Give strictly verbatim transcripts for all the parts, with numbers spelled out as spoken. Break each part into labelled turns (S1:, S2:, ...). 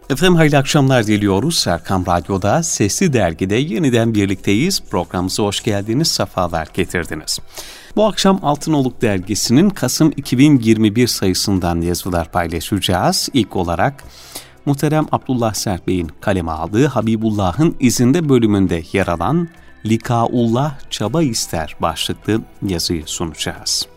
S1: Efendim hayırlı akşamlar diliyoruz. Serkan Radyo'da Sesli Dergi'de yeniden birlikteyiz. Programımıza hoş geldiniz, sefalar getirdiniz. Bu akşam Altınoluk Dergisi'nin Kasım iki bin yirmi bir sayısından yazılar paylaşacağız. İlk olarak muhterem Abdullah Sert Bey'in kaleme aldığı Habibullah'ın izinde bölümünde yer alan Likaullah Çaba İster başlıklı yazıyı sunacağız.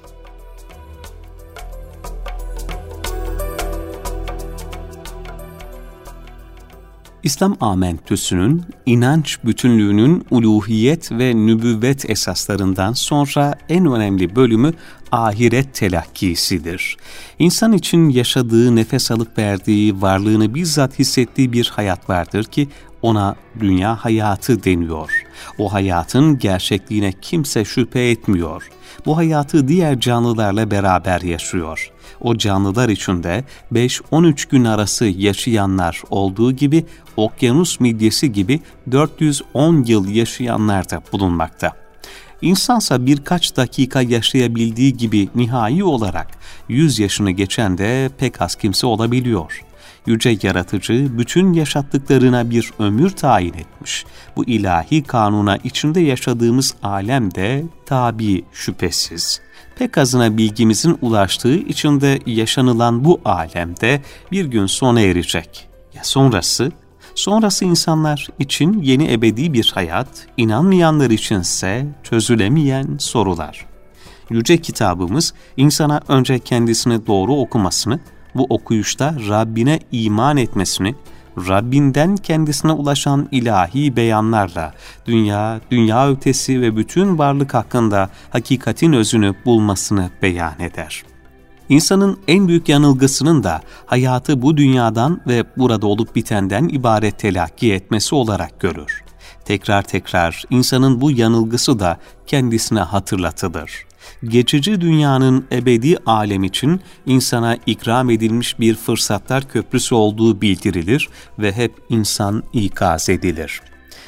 S1: İslam amentüsünün inanç bütünlüğünün uluhiyet ve nübüvvet esaslarından sonra en önemli bölümü ahiret telakkisidir. İnsan için yaşadığı, nefes alıp verdiği, varlığını bizzat hissettiği bir hayat vardır ki ona dünya hayatı deniyor. O hayatın gerçekliğine kimse şüphe etmiyor. Bu hayatı diğer canlılarla beraber yaşıyor. O canlılar içinde beş on üç gün arası yaşayanlar olduğu gibi okyanus midyesi gibi dört yüz on yıl yaşayanlar da bulunmakta. İnsansa birkaç dakika yaşayabildiği gibi nihai olarak yüz yaşını geçen de pek az kimse olabiliyor. Yüce Yaratıcı bütün yaşattıklarına bir ömür tayin etmiş. Bu ilahi kanuna içinde yaşadığımız alem de tabi şüphesiz. Pek azına bilgimizin ulaştığı içinde yaşanılan bu alemde bir gün sona erecek. Ya sonrası? Sonrası insanlar için yeni ebedi bir hayat, inanmayanlar içinse çözülemeyen sorular. Yüce kitabımız insana önce kendisini doğru okumasını, bu okuyuşta Rabbine iman etmesini, Rabbinden kendisine ulaşan ilahi beyanlarla dünya, dünya ötesi ve bütün varlık hakkında hakikatin özünü bulmasını beyan eder. İnsanın en büyük yanılgısının da hayatı bu dünyadan ve burada olup bitenden ibaret telakki etmesi olarak görür. Tekrar tekrar insanın bu yanılgısı da kendisine hatırlatılır. Geçici dünyanın ebedi alem için insana ikram edilmiş bir fırsatlar köprüsü olduğu bildirilir ve hep insan ikaz edilir.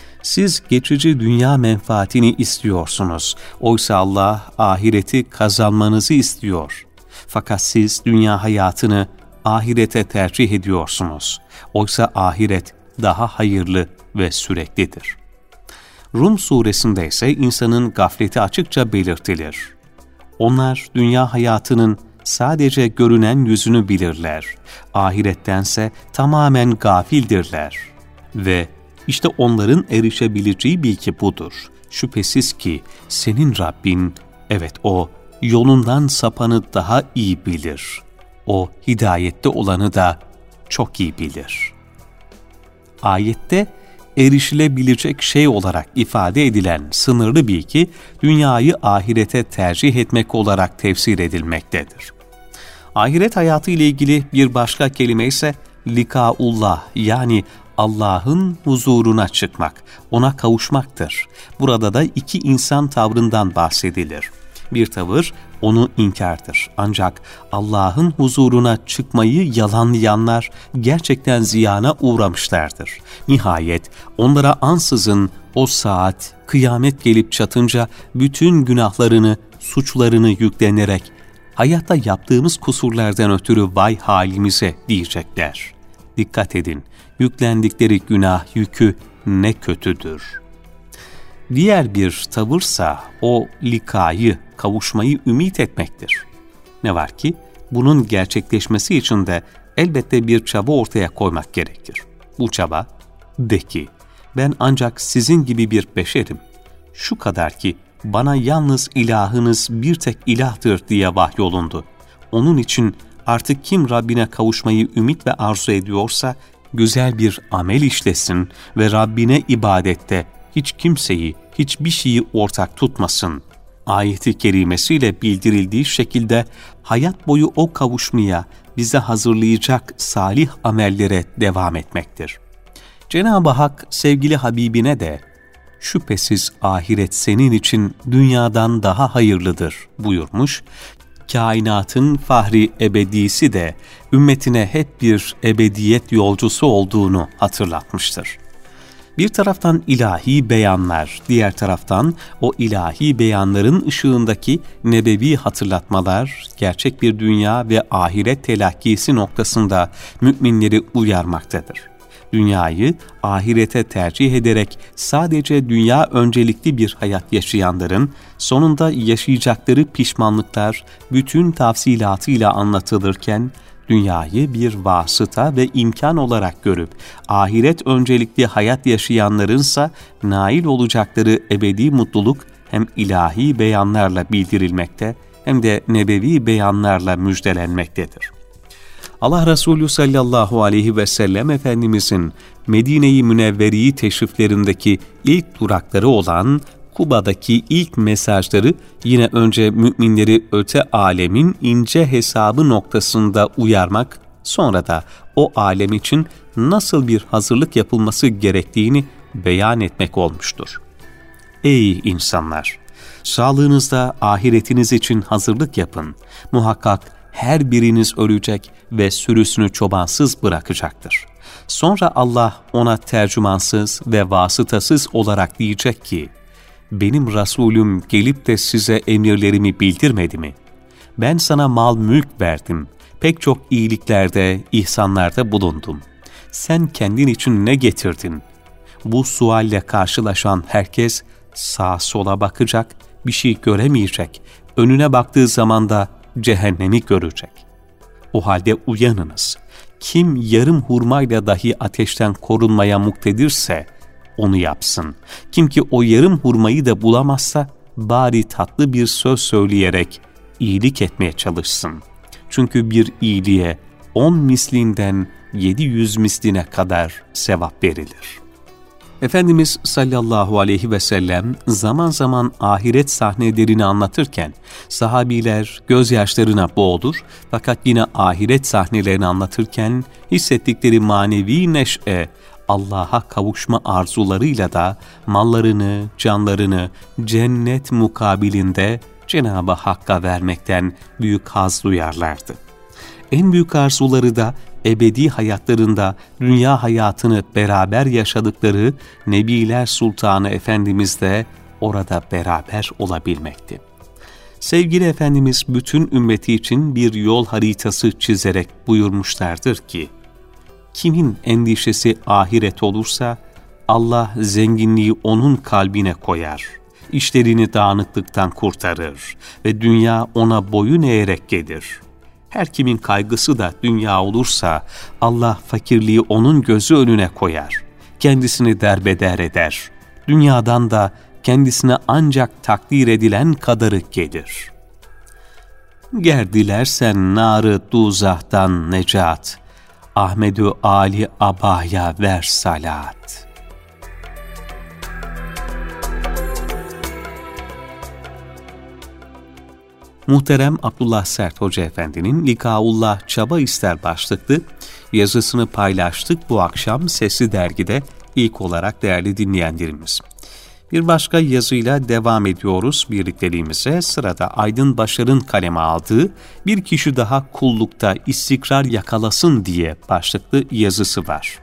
S1: Siz geçici dünya menfaatini istiyorsunuz. Oysa Allah ahireti kazanmanızı istiyor. Fakat siz dünya hayatını ahirete tercih ediyorsunuz. Oysa ahiret daha hayırlı ve süreklidir. Rum suresinde ise insanın gafleti açıkça belirtilir. Onlar dünya hayatının sadece görünen yüzünü bilirler. Ahirettense tamamen gafildirler. Ve işte onların erişebileceği bilgi budur. Şüphesiz ki senin Rabbin, evet o, yolundan sapanı daha iyi bilir. O hidayette olanı da çok iyi bilir. Ayette erişilebilecek şey olarak ifade edilen sınırlı bilgi, dünyayı ahirete tercih etmek olarak tefsir edilmektedir. Ahiret hayatı ile ilgili bir başka kelime ise likaullah, yani Allah'ın huzuruna çıkmak, ona kavuşmaktır. Burada da iki insan tavrından bahsedilir. Bir tavır onu inkardır. Ancak Allah'ın huzuruna çıkmayı yalanlayanlar gerçekten ziyana uğramışlardır. Nihayet onlara ansızın o saat, kıyamet gelip çatınca bütün günahlarını, suçlarını yüklenerek hayatta yaptığımız kusurlardan ötürü vay halimize diyecekler. Dikkat edin, yüklendikleri günah yükü ne kötüdür. Diğer bir tavırsa o likayı, kavuşmayı ümit etmektir. Ne var ki bunun gerçekleşmesi için de elbette bir çaba ortaya koymak gerekir. Bu çaba, de ki ben ancak sizin gibi bir beşerim. Şu kadar ki bana yalnız ilahınız bir tek ilahtır diye vahyolundu. Onun için artık kim Rabbine kavuşmayı ümit ve arzu ediyorsa güzel bir amel işlesin ve Rabbine ibadette hiç kimseyi, hiçbir şeyi ortak tutmasın. Ayet-i kerimesiyle bildirildiği şekilde hayat boyu o kavuşmaya bize hazırlayacak salih amellere devam etmektir. Cenab-ı Hak sevgili Habibine de şüphesiz ahiret senin için dünyadan daha hayırlıdır buyurmuş. Kainatın fahri ebedisi de ümmetine hep bir ebediyet yolcusu olduğunu hatırlatmıştır. Bir taraftan ilahi beyanlar, diğer taraftan o ilahi beyanların ışığındaki nebevi hatırlatmalar, gerçek bir dünya ve ahiret telakkisi noktasında müminleri uyarmaktadır. Dünyayı ahirete tercih ederek sadece dünya öncelikli bir hayat yaşayanların sonunda yaşayacakları pişmanlıklar bütün tafsilatıyla anlatılırken, dünyayı bir vasıta ve imkan olarak görüp ahiret öncelikli hayat yaşayanlarınsa nail olacakları ebedi mutluluk hem ilahi beyanlarla bildirilmekte hem de nebevi beyanlarla müjdelenmektedir. Allah Resulü sallallahu aleyhi ve sellem Efendimizin Medine-i Münevveri'yi teşriflerindeki ilk durakları olan Kuba'daki ilk mesajları yine önce müminleri öte alemin ince hesabı noktasında uyarmak, sonra da o alem için nasıl bir hazırlık yapılması gerektiğini beyan etmek olmuştur. Ey insanlar! Sağlığınızda ahiretiniz için hazırlık yapın. Muhakkak her biriniz ölecek ve sürüsünü çobansız bırakacaktır. Sonra Allah ona tercümansız ve vasıtasız olarak diyecek ki, benim Resulüm gelip de size emirlerimi bildirmedi mi? Ben sana mal mülk verdim, pek çok iyiliklerde, ihsanlarda bulundum. Sen kendin için ne getirdin? Bu sualle karşılaşan herkes sağa sola bakacak, bir şey göremeyecek, önüne baktığı zaman da cehennemi görecek. O halde uyanınız. Kim yarım hurmayla dahi ateşten korunmaya muktedirse onu yapsın. Kim ki o yarım hurmayı da bulamazsa bari tatlı bir söz söyleyerek iyilik etmeye çalışsın. Çünkü bir iyiliğe on mislinden yedi yüz misline kadar sevap verilir. Efendimiz sallallahu aleyhi ve sellem zaman zaman ahiret sahnelerini anlatırken sahabiler gözyaşlarına boğulur, fakat yine ahiret sahnelerini anlatırken hissettikleri manevi neşe, Allah'a kavuşma arzularıyla da mallarını, canlarını cennet mukabilinde Cenab-ı Hakk'a vermekten büyük haz duyarlardı. En büyük arzuları da ebedi hayatlarında dünya hayatını beraber yaşadıkları Nebiler Sultanı Efendimiz de orada beraber olabilmekti. Sevgili Efendimiz bütün ümmeti için bir yol haritası çizerek buyurmuşlardır ki, kimin endişesi ahiret olursa Allah zenginliği onun kalbine koyar, işlerini dağınıklıktan kurtarır ve dünya ona boyun eğerek gelir. Her kimin kaygısı da dünya olursa Allah fakirliği onun gözü önüne koyar, kendisini derbeder eder. Dünyadan da kendisine ancak takdir edilen kadarı gelir. Ger dilersen narı duzahtan necat, Ahmedu Ali Abaya ver salat. Muhterem Abdullah Sert Hoca Efendi'nin Likaullah Çaba İster başlıklı yazısını paylaştık bu akşam Sesli Dergi'de ilk olarak değerli dinleyenlerimiz. Bir başka yazıyla devam ediyoruz birlikteliğimize. Sırada Aydın Başar'ın kaleme aldığı Bir Kişi Daha Kullukta İstikrar Yakalasın diye başlıklı yazısı var.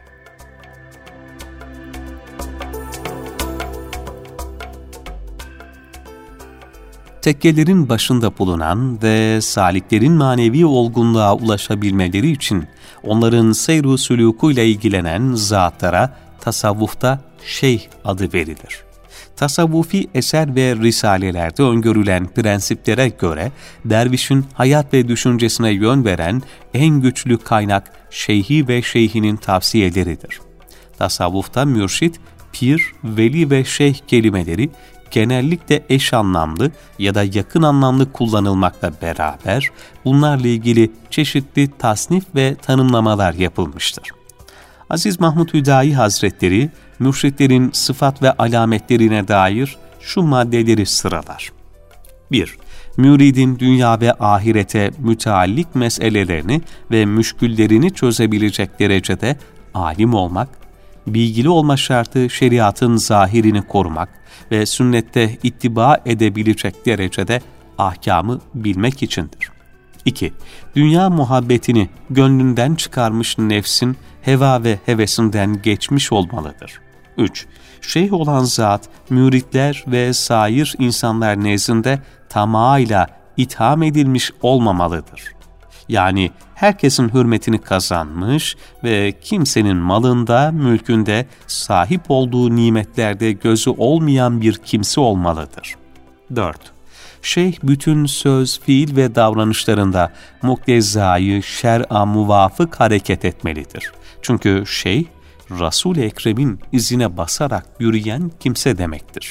S1: Tekkelerin başında bulunan ve saliklerin manevi olgunluğa ulaşabilmeleri için onların seyr-u sülûkuyla ilgilenen zatlara tasavvufta şeyh adı verilir. Tasavvufi eser ve risalelerde öngörülen prensiplere göre dervişin hayat ve düşüncesine yön veren en güçlü kaynak şeyhi ve şeyhinin tavsiyeleridir. Tasavvufta mürşit, pir, veli ve şeyh kelimeleri genellikle eş anlamlı ya da yakın anlamlı kullanılmakla beraber bunlarla ilgili çeşitli tasnif ve tanımlamalar yapılmıştır. Aziz Mahmud Hüdayi Hazretleri, mürşitlerin sıfat ve alametlerine dair şu maddeleri sıralar. bir. Müridin dünya ve ahirete müteallik meselelerini ve müşküllerini çözebilecek derecede alim olmak, bilgili olma şartı şeriatın zahirini korumak ve sünnette ittiba edebilecek derecede ahkamı bilmek içindir. iki. Dünya muhabbetini gönlünden çıkarmış nefsin heva ve hevesinden geçmiş olmalıdır. üç. Şeyh olan zat, müritler ve sair insanlar nezdinde tamahıyla itham edilmiş olmamalıdır. Yani herkesin hürmetini kazanmış ve kimsenin malında, mülkünde, sahip olduğu nimetlerde gözü olmayan bir kimse olmalıdır. dört. Şeyh bütün söz, fiil ve davranışlarında muktezayı şer'a muvafık hareket etmelidir. Çünkü şeyh, Resul-i Ekrem'in izine basarak yürüyen kimse demektir.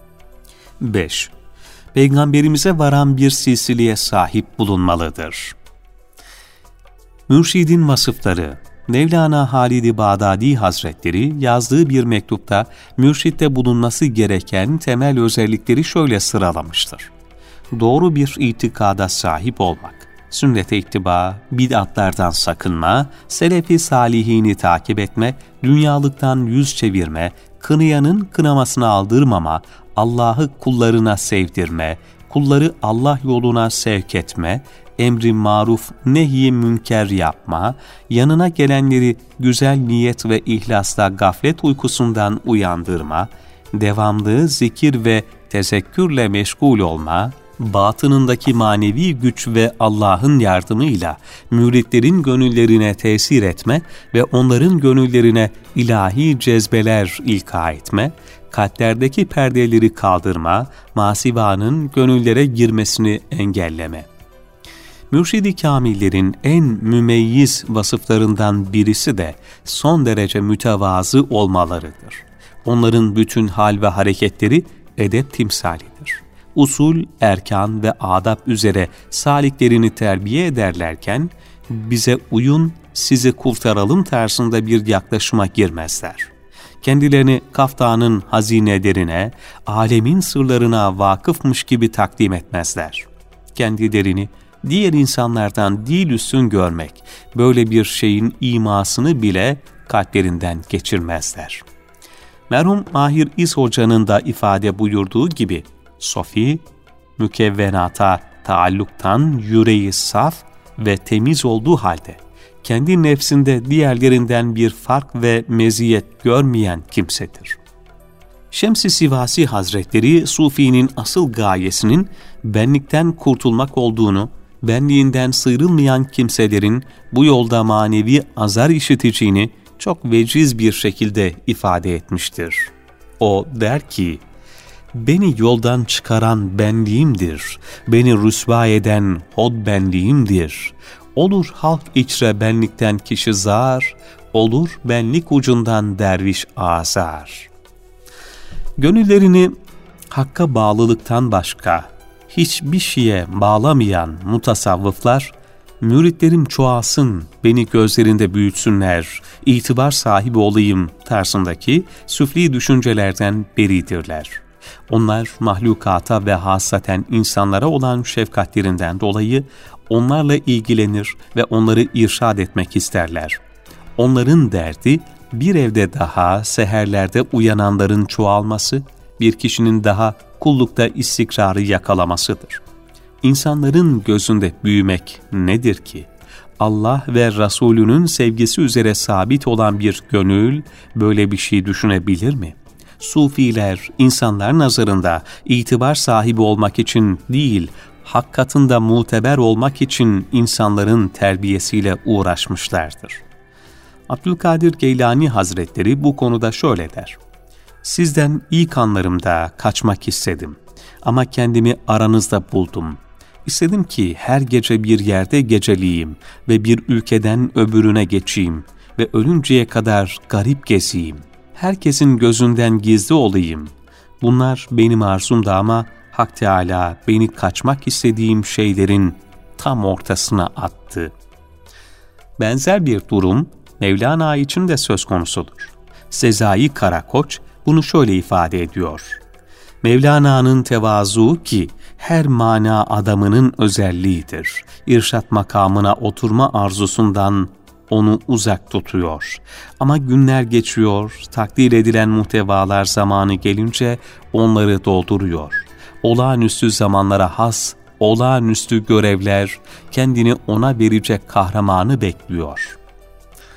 S1: beş. Peygamberimize varan bir silsileye sahip bulunmalıdır. Mürşidin vasıfları. Mevlana Halid-i Bağdadi Hazretleri yazdığı bir mektupta mürşitte bulunması gereken temel özellikleri şöyle sıralamıştır. Doğru bir itikada sahip olmak, sünnet-i ittiba, bid'atlardan sakınma, selef-i salihini takip etme, dünyalıktan yüz çevirme, kınayanın kınamasını aldırmama, Allah'ı kullarına sevdirme, kulları Allah yoluna sevk etme, emri maruf, nehy-i münker yapma, yanına gelenleri güzel niyet ve ihlasla gaflet uykusundan uyandırma, devamlı zikir ve tezekkürle meşgul olma, batınındaki manevi güç ve Allah'ın yardımıyla müritlerin gönüllerine tesir etme ve onların gönüllerine ilahi cezbeler ilka etme, kalplerdeki perdeleri kaldırma, masivanın gönüllere girmesini engelleme. Mürşid-i Kamillerin en mümeyyiz vasıflarından birisi de son derece mütevazı olmalarıdır. Onların bütün hal ve hareketleri edep timsalidir. Usul, erkan ve adab üzere saliklerini terbiye ederlerken, bize uyun, sizi kurtaralım tarzında bir yaklaşıma girmezler. Kendilerini kaftanın hazinelerine, alemin sırlarına vakıfmış gibi takdim etmezler. Kendilerini diğer insanlardan değil üstün görmek, böyle bir şeyin imasını bile kalplerinden geçirmezler. Merhum Mahir İz Hoca'nın da ifade buyurduğu gibi, sofi, mükevvenata taalluktan yüreği saf ve temiz olduğu halde, kendi nefsinde diğerlerinden bir fark ve meziyet görmeyen kimsedir. Şems-i Sivasi Hazretleri, Sufi'nin asıl gayesinin benlikten kurtulmak olduğunu, benliğinden sıyrılmayan kimselerin bu yolda manevi azar işiteceğini çok veciz bir şekilde ifade etmiştir. O der ki, beni yoldan çıkaran benliğimdir, beni rüsva eden hod benliğimdir. Olur halk içre benlikten kişi zar, olur benlik ucundan derviş azar. Gönüllerini Hakk'a bağlılıktan başka hiçbir şeye bağlamayan mutasavvıflar, müritlerim çoğalsın, beni gözlerinde büyütsünler, itibar sahibi olayım tarzındaki süfli düşüncelerden beridirler. Onlar mahlukata ve hasaten insanlara olan şefkatlerinden dolayı onlarla ilgilenir ve onları irşad etmek isterler. Onların derdi bir evde daha seherlerde uyananların çoğalması, bir kişinin daha kullukta istikrarı yakalamasıdır. İnsanların gözünde büyümek nedir ki? Allah ve Resulünün sevgisi üzere sabit olan bir gönül böyle bir şey düşünebilir mi? Sufiler insanlar nazarında itibar sahibi olmak için değil, hak katında muteber olmak için insanların terbiyesiyle uğraşmışlardır. Abdülkadir Geylani Hazretleri bu konuda şöyle der: sizden ilk anlarımda kaçmak istedim ama kendimi aranızda buldum. İstedim ki her gece bir yerde geceleyeyim ve bir ülkeden öbürüne geçeyim ve ölünceye kadar garip gezeyim. Herkesin gözünden gizli olayım. Bunlar benim arzumda ama Hak Teâlâ beni kaçmak istediğim şeylerin tam ortasına attı. Benzer bir durum Mevlana için de söz konusudur. Sezai Karakoç bunu şöyle ifade ediyor: Mevlana'nın tevazu ki her mana adamının özelliğidir. İrşad makamına oturma arzusundan onu uzak tutuyor. Ama günler geçiyor, takdir edilen muhtevalar zamanı gelince onları dolduruyor. Olağanüstü zamanlara has, olağanüstü görevler kendini ona verecek kahramanı bekliyor.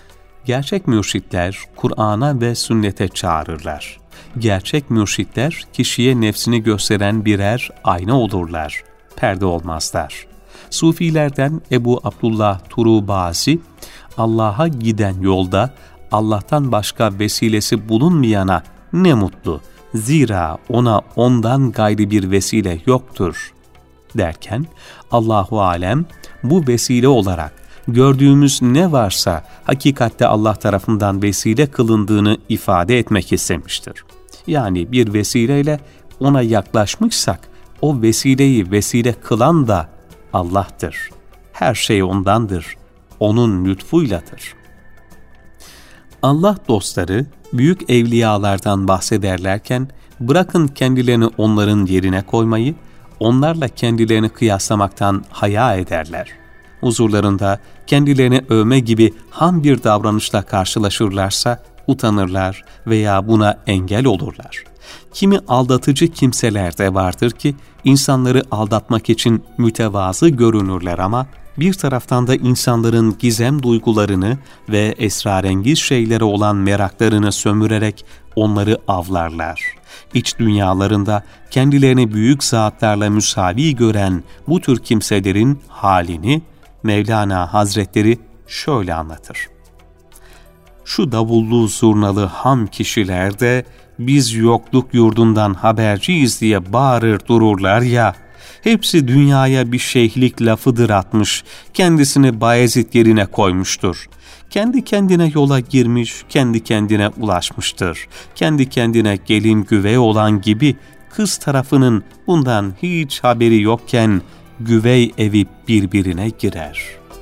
S1: Gerçek mürşitler Kur'an'a ve sünnete çağırırlar. Gerçek mürşitler kişiye nefsini gösteren birer ayna olurlar, perde olmazlar. Sufilerden Ebu Abdullah Turubazi, Allah'a giden yolda Allah'tan başka vesilesi bulunmayana ne mutlu, zira ona ondan gayri bir vesile yoktur derken, Allahu alem bu vesile olarak gördüğümüz ne varsa hakikatte Allah tarafından vesile kılındığını ifade etmek istemiştir. Yani bir vesileyle ona yaklaşmışsak, o vesileyi vesile kılan da Allah'tır. Her şey ondandır, onun lütfuyladır. Allah dostları büyük evliyalardan bahsederlerken, bırakın kendilerini onların yerine koymayı, onlarla kendilerini kıyaslamaktan haya ederler. Huzurlarında kendilerini övme gibi ham bir davranışla karşılaşırlarsa utanırlar veya buna engel olurlar. Kimi aldatıcı kimseler de vardır ki insanları aldatmak için mütevazı görünürler ama bir taraftan da insanların gizem duygularını ve esrarengiz şeylere olan meraklarını sömürerek onları avlarlar. İç dünyalarında kendilerini büyük zatlarla müsavi gören bu tür kimselerin halini Mevlana Hazretleri şöyle anlatır. Şu davullu zurnalı ham kişiler de biz yokluk yurdundan haberciyiz diye bağırır dururlar ya, hepsi dünyaya bir şeyhlik lafıdır atmış, kendisini Bayezid yerine koymuştur. Kendi kendine yola girmiş, kendi kendine ulaşmıştır. Kendi kendine gelin güvey olan gibi kız tarafının bundan hiç haberi yokken güvey evi birbirine girer.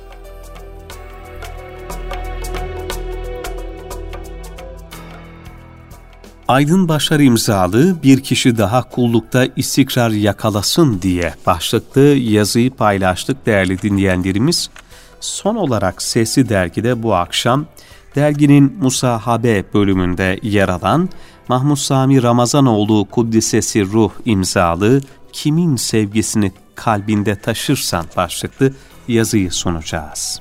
S1: Aydın Başar imzalı bir kişi daha kullukta istikrar yakalasın diye başlıklı yazıyı paylaştık değerli dinleyenlerimiz. Son olarak Sesli Dergi'de bu akşam derginin Musahabe bölümünde yer alan Mahmud Sami Ramazanoğlu Kuddisesi Ruh imzalı Kimin Sevgisini Kalbinde Taşırsan başlıklı yazıyı sunacağız.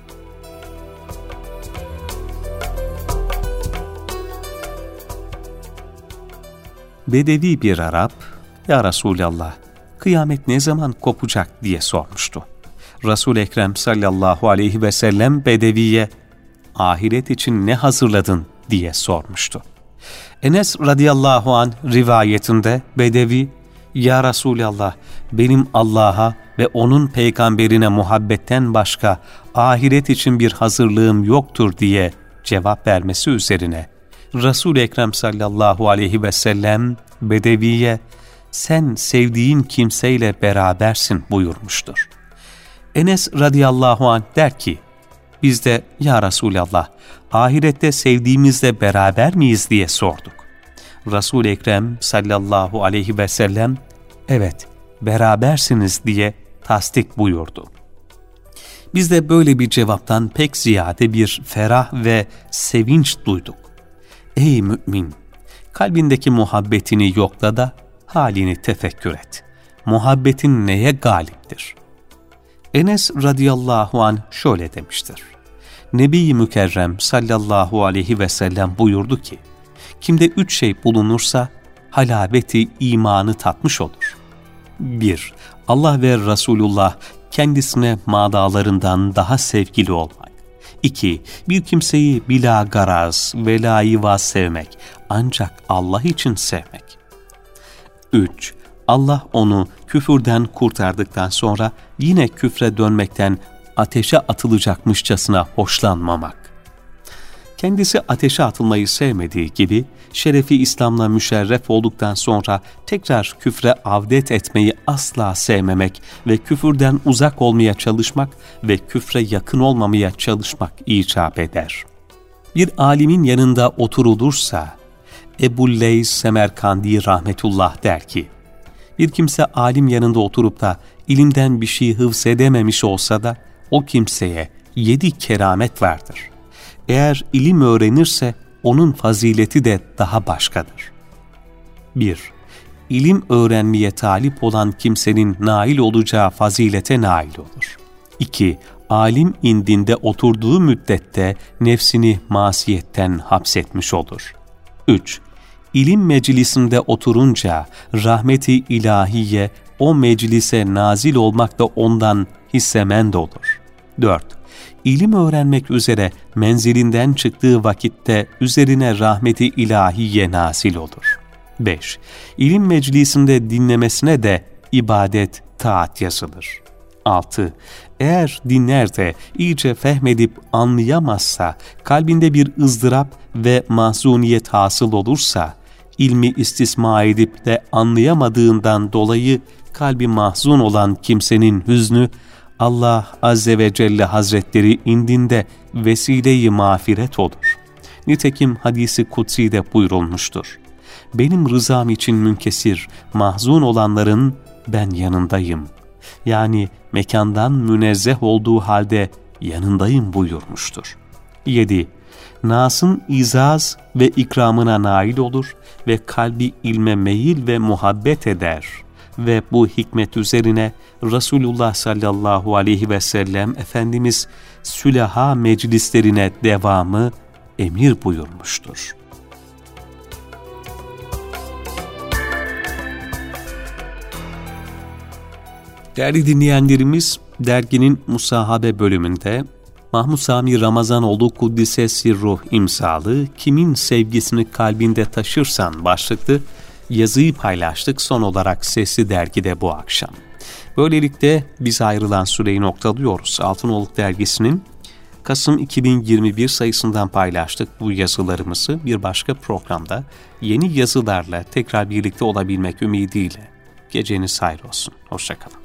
S1: Bedevi bir Arap, "Ya Resulallah, kıyamet ne zaman kopacak?" diye sormuştu. Resul-i Ekrem sallallahu aleyhi ve sellem Bedevi'ye, "Ahiret için ne hazırladın?" diye sormuştu. Enes radıyallahu anh rivayetinde Bedevi, "Ya Resulallah, benim Allah'a ve onun peygamberine muhabbetten başka ahiret için bir hazırlığım yoktur" diye cevap vermesi üzerine Resul-i Ekrem sallallahu aleyhi ve sellem Bedevi'ye, "Sen sevdiğin kimseyle berabersin" buyurmuştur. Enes radıyallahu anh der ki, biz de "Ya Resulallah, ahirette sevdiğimizle beraber miyiz?" diye sorduk. Resul-i Ekrem sallallahu aleyhi ve sellem, "Evet, berabersiniz" diye tasdik buyurdu. Biz de böyle bir cevaptan pek ziyade bir ferah ve sevinç duyduk. Ey mümin! Kalbindeki muhabbetini yokla da halini tefekkür et. Muhabbetin neye galiptir? Enes radıyallahu anh şöyle demiştir. Nebi-i Mükerrem sallallahu aleyhi ve sellem buyurdu ki, kimde üç şey bulunursa halabeti imanı tatmış olur. bir Allah ve Resulullah kendisine madalarından daha sevgili olmak. iki Bir kimseyi bila garaz ve laiva sevmek, ancak Allah için sevmek. üç Allah onu küfürden kurtardıktan sonra yine küfre dönmekten ateşe atılacakmışçasına hoşlanmamak. Kendisi ateşe atılmayı sevmediği gibi, şerefi İslam'la müşerref olduktan sonra tekrar küfre avdet etmeyi asla sevmemek ve küfürden uzak olmaya çalışmak ve küfre yakın olmamaya çalışmak icap eder. Bir alimin yanında oturulursa, Ebu'l-Leys Semerkandi rahmetullah der ki, bir kimse alim yanında oturup da ilimden bir şey hıfzedememiş olsa da o kimseye yedi keramet vardır. Eğer ilim öğrenirse onun fazileti de daha başkadır. bir İlim öğrenmeye talip olan kimsenin nail olacağı fazilete nail olur. iki alim indinde oturduğu müddette nefsini masiyetten hapsetmiş olur. üç. İlim meclisinde oturunca rahmeti ilahiye o meclise nazil olmakta ondan hissemend olur. dört. İlim öğrenmek üzere menzilinden çıktığı vakitte üzerine rahmeti ilahiye nazil olur. beş. İlim meclisinde dinlemesine de ibadet, taat yazılır. altı. Eğer dinler de iyice fehmedip anlayamazsa, kalbinde bir ızdırap ve mahzuniyet hasıl olursa, ilmi istisma edip de anlayamadığından dolayı kalbi mahzun olan kimsenin hüznü, Allah Azze ve Celle Hazretleri indinde vesile-i mağfiret olur. Nitekim hadisi kutsi'de buyurulmuştur. Benim rızam için münkesir, mahzun olanların ben yanındayım. Yani mekandan münezzeh olduğu halde yanındayım buyurmuştur. yedi. Nas'ın izaz ve ikramına nail olur ve kalbi ilme meyil ve muhabbet eder. Ve bu hikmet üzerine Resulullah sallallahu aleyhi ve sellem Efendimiz sülaha meclislerine devamı emir buyurmuştur. Değerli dinleyenlerimiz, derginin Musahabe bölümünde Mahmud Sami Ramazanoğlu Kuddise Sirruh imzalı "Kimin sevgisini kalbinde taşırsan" başlıklı yazıyı paylaştık son olarak Sesli Dergi'de bu akşam. Böylelikle biz ayrılan süreyi noktalıyoruz. Altınoluk Dergisi'nin Kasım iki bin yirmi bir sayısından paylaştık bu yazılarımızı. Bir başka programda yeni yazılarla tekrar birlikte olabilmek ümidiyle geceniz hayır olsun. Hoşça kalın.